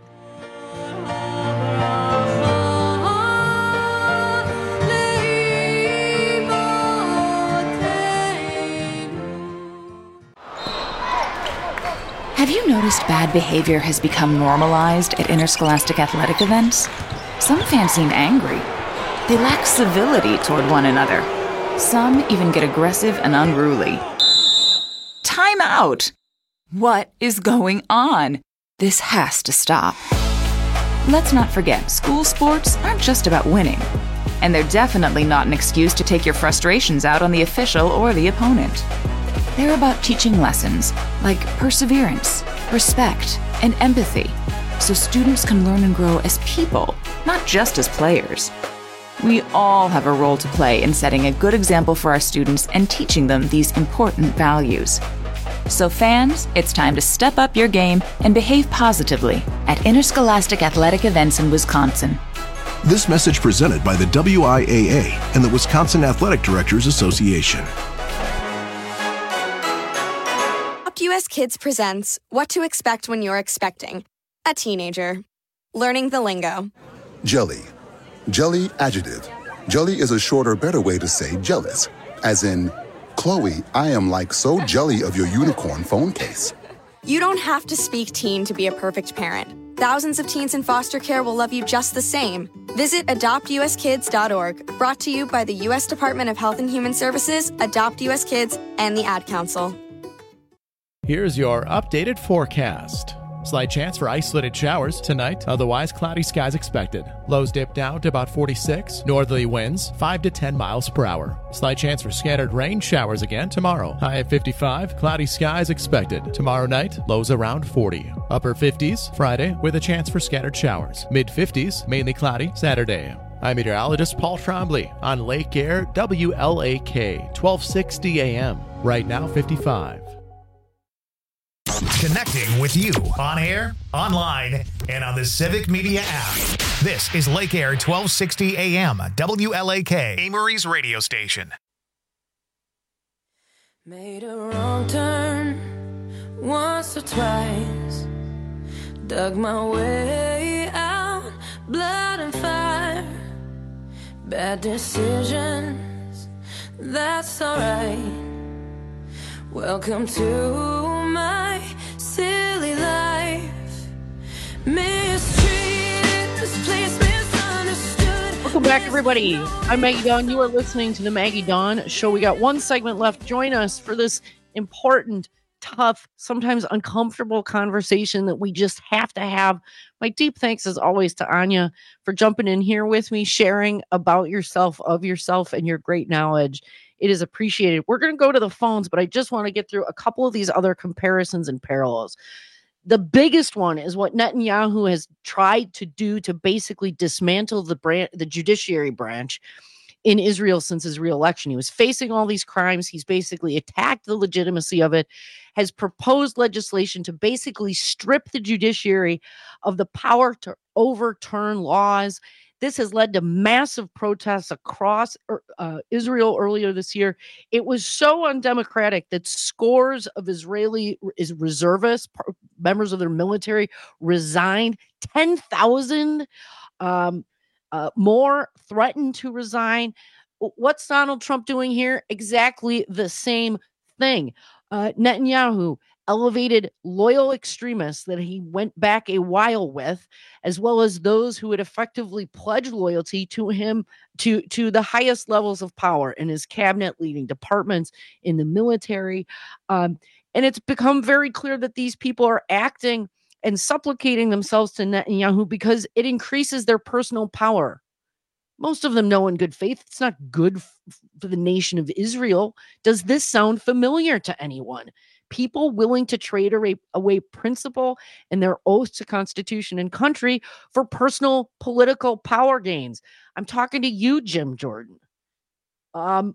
Have you noticed bad behavior has become normalized at interscholastic athletic events? Some fans seem angry. They lack civility toward one another. Some even get aggressive and unruly. Time out! What is going on? This has to stop. Let's not forget, school sports aren't just about winning. And they're definitely not an excuse to take your frustrations out on the official or the opponent. They're about teaching lessons like perseverance, respect, and empathy, so students can learn and grow as people, not just as players. We all have a role to play in setting a good example for our students and teaching them these important values. So fans, it's time to step up your game and behave positively at interscholastic athletic events in Wisconsin. This message presented by the W I A A and the Wisconsin Athletic Directors Association. U S Kids presents What to Expect When You're Expecting a Teenager. Learning the lingo. Jelly. Jelly adjective. Jelly is a shorter, better way to say jealous. As in, Chloe, I am like so jelly of your unicorn phone case. You don't have to speak teen to be a perfect parent. Thousands of teens in foster care will love you just the same. Visit adopt u s kids dot org, brought to you by the U S Department of Health and Human Services, Adopt U S Kids, and the Ad Council. Here's your updated forecast. Slight chance for isolated showers tonight, otherwise cloudy skies expected. Lows dip down to about forty-six, northerly winds five to ten miles per hour. Slight chance for scattered rain showers again tomorrow. High at fifty-five, cloudy skies expected. Tomorrow night, lows around forty. Upper fifties Friday with a chance for scattered showers. Mid fifties, mainly cloudy Saturday. I'm meteorologist Paul Trombley on Lake Air W L A K, twelve sixty A M. Right now, fifty-five. Connecting with you on air, online, and on the Civic Media app. This is Lake Air twelve sixty A M, W L A K, Amory's radio station. Made a wrong turn once or twice. Dug my way out, blood and fire. Bad decisions, that's alright. Welcome to my silly life. Mistreated, this place misunderstood. Welcome back, everybody. I'm Maggie Dawn. You are listening to the Maggie Dawn Show. We got one segment left. Join us for this important, tough, sometimes uncomfortable conversation that we just have to have. My deep thanks, as always, to Anya for jumping in here with me, sharing about yourself, of yourself, and your great knowledge. It is appreciated. We're going to go to the phones, but I just want to get through a couple of these other comparisons and parallels. The biggest one is what Netanyahu has tried to do to basically dismantle the branch, the judiciary branch in Israel since his reelection. He was facing all these crimes. He's basically attacked the legitimacy of it, has proposed legislation to basically strip the judiciary of the power to overturn laws. This has led to massive protests across uh, Israel earlier this year. It was so undemocratic that scores of Israeli is reservists, members of their military, resigned. ten thousand um, uh, more threatened to resign. What's Donald Trump doing here? Exactly the same thing. Uh, Netanyahu elevated loyal extremists that he went back a while with, as well as those who had effectively pledged loyalty to him to, to the highest levels of power in his cabinet, leading departments, in the military. Um, and it's become very clear that these people are acting and supplicating themselves to Netanyahu because it increases their personal power. Most of them know in good faith it's not good f- for the nation of Israel. Does this sound familiar to anyone? People willing to trade away, away principle and their oaths to Constitution and country for personal political power gains. I'm talking to you, Jim Jordan. Um,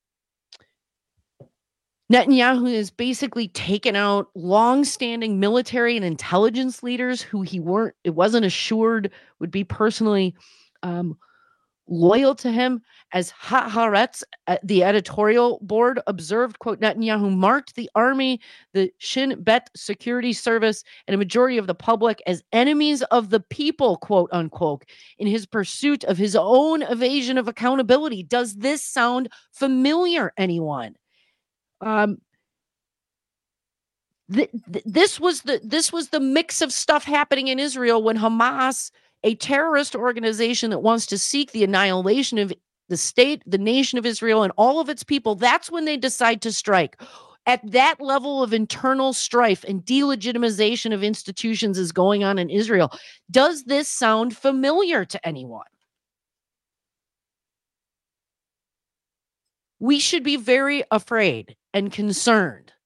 Netanyahu has basically taken out long-standing military and intelligence leaders who he weren't, it wasn't assured would be personally um, loyal to him. As Haaretz, uh, the editorial board, observed, quote, Netanyahu marked the army, the Shin Bet security service, and a majority of the public as enemies of the people, quote unquote, in his pursuit of his own evasion of accountability. Does this sound familiar, anyone? Um, th- th- this was the this was the mix of stuff happening in Israel when Hamas, a terrorist organization that wants to seek the annihilation of the state, the nation of Israel, and all of its people, that's when they decide to strike. At that level of internal strife and delegitimization of institutions is going on in Israel. Does this sound familiar to anyone? We should be very afraid and concerned.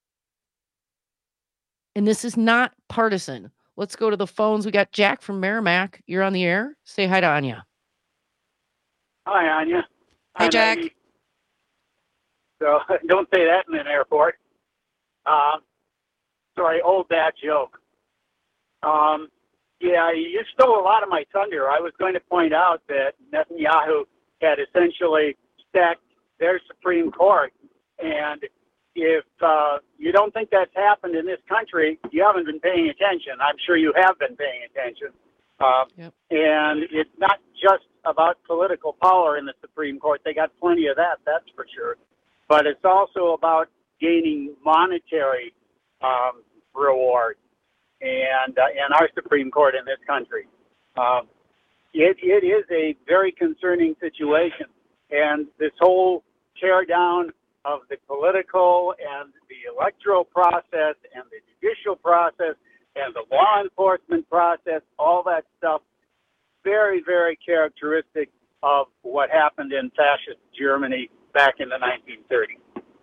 And this is not partisan. Let's go to the phones. We got Jack from Merrimack. You're on the air. Say hi to Anya. Hi, Anya. Hi, I'm Jack. Maggie. So don't say that in an airport. Um, sorry, old bad joke. Um, yeah, you stole a lot of my thunder. I was going to point out that Netanyahu had essentially stacked their Supreme Court, and if uh, you don't think that's happened in this country, you haven't been paying attention. I'm sure you have been paying attention. Uh, yep. And it's not just about political power in the Supreme Court. They got plenty of that, that's for sure. But it's also about gaining monetary um, reward, and uh, and our Supreme Court in this country. Um, it it is a very concerning situation, and this whole tear down of the political and the electoral process and the judicial process and the law enforcement process, all that stuff, very, very characteristic of what happened in fascist Germany back in the nineteen thirties.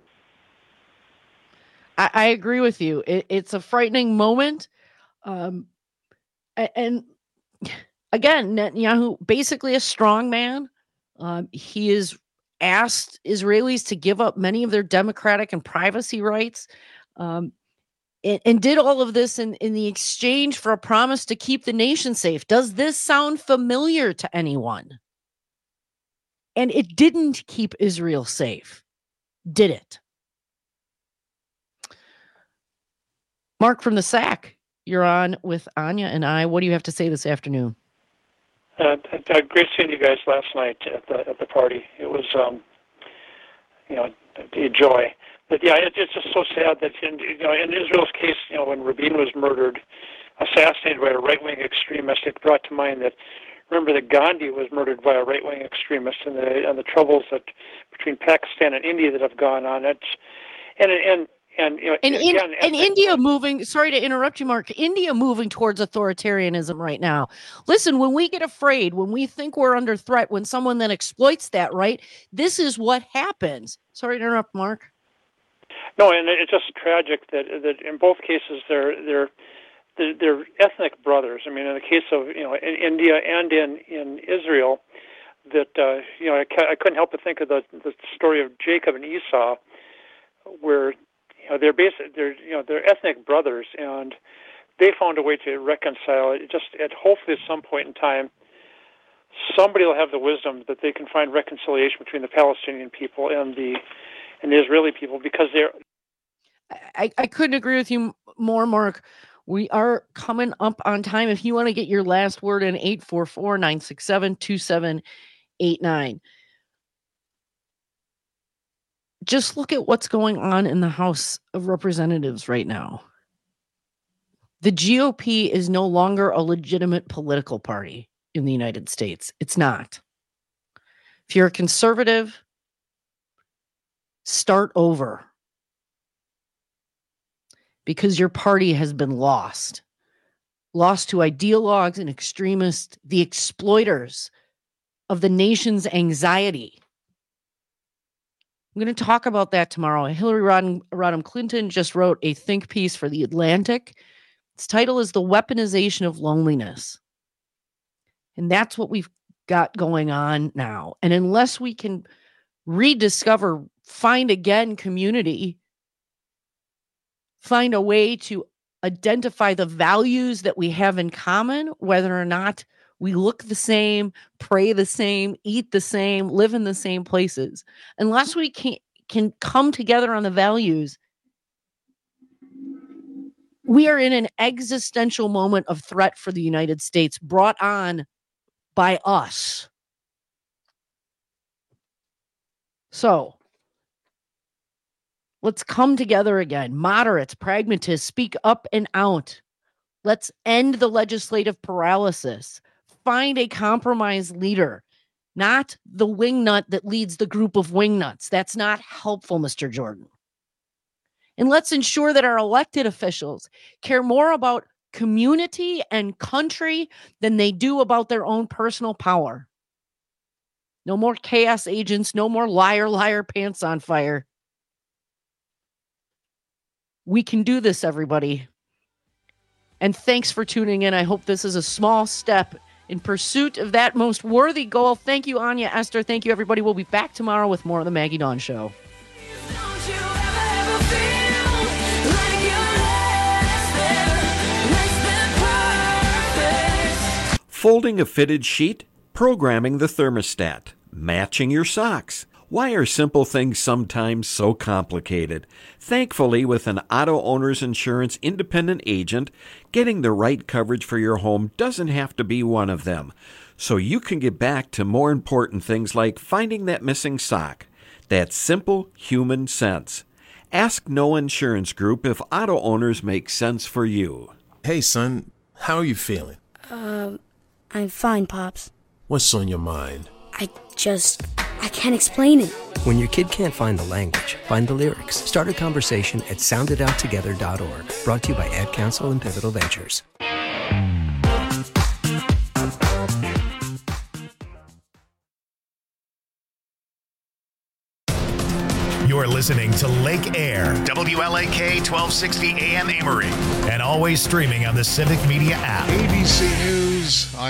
I, I agree with you. It, it's a frightening moment. Um, a- and again, Netanyahu, basically a strong man. Um, he is asked Israelis to give up many of their democratic and privacy rights, um, and, and did all of this in, in the exchange for a promise to keep the nation safe. Does this sound familiar to anyone? And it didn't keep Israel safe, did it? Mark from the S A C, you're on with Anya and I. What do you have to say this afternoon? Uh, uh, great seeing you guys last night at the at the party. It was, um, you know, a joy. But yeah, it, it's just so sad that in you know in Israel's case, you know, when Rabin was murdered, assassinated by a right-wing extremist, it brought to mind that remember that Gandhi was murdered by a right-wing extremist, and the and the troubles that between Pakistan and India that have gone on. It's and and. And, you know, and, again, in, and India moving, sorry to interrupt you, Mark, India moving towards authoritarianism right now. Listen, when we get afraid, when we think we're under threat, when someone then exploits that, right, this is what happens. Sorry to interrupt, Mark. No, and it's just tragic that that in both cases they're they're they're, they're ethnic brothers. I mean, in the case of you know in India and in in Israel, that uh, you know I, I couldn't help but think of the the story of Jacob and Esau, where you know they're basic they're you know they're ethnic brothers, and they found a way to reconcile it. Just at hopefully at some point in time, somebody will have the wisdom that they can find reconciliation between the Palestinian people and the and the Israeli people, because they're. I, I couldn't agree with you more, Mark. We are coming up on time. If you want to get your last word in, eight four four, nine six seven, two seven eight nine. Just look at what's going on in the House of Representatives right now. The G O P is no longer a legitimate political party in the United States. It's not. If you're a conservative, start over. Because your party has been lost. Lost to ideologues and extremists, the exploiters of the nation's anxiety. I'm going to talk about that tomorrow. Hillary Rodham, Rodham Clinton just wrote a think piece for The Atlantic. Its title is The Weaponization of Loneliness. And that's what we've got going on now. And unless we can rediscover, find again community, find a way to identify the values that we have in common, whether or not we look the same, pray the same, eat the same, live in the same places. Unless we can, can come together on the values, we are in an existential moment of threat for the United States brought on by us. So, let's come together again. Moderates, pragmatists, speak up and out. Let's end the legislative paralysis. Find a compromise leader, not the wingnut that leads the group of wingnuts. That's not helpful, Mister Jordan. And let's ensure that our elected officials care more about community and country than they do about their own personal power. No more chaos agents, no more liar, liar, pants on fire. We can do this, everybody. And thanks for tuning in. I hope this is a small step in pursuit of that most worthy goal. Thank you, Anya, Esther. Thank you, everybody. We'll be back tomorrow with more of the Maggie Dawn Show. Folding a fitted sheet, programming the thermostat, matching your socks. Why are simple things sometimes so complicated? Thankfully, with an Auto Owners Insurance independent agent, getting the right coverage for your home doesn't have to be one of them. So you can get back to more important things like finding that missing sock. That's simple human sense. Ask No Insurance Group if auto owners make sense for you. Hey, son, how are you feeling? Um, I'm fine, Pops. What's on your mind? I just, I can't explain it. When your kid can't find the language, find the lyrics. Start a conversation at sound it out together dot org. Brought to you by Ad Council and Pivotal Ventures. You're listening to Lake Air, W L A K twelve sixty A M Amory, and always streaming on the Civic Media app. A B C News.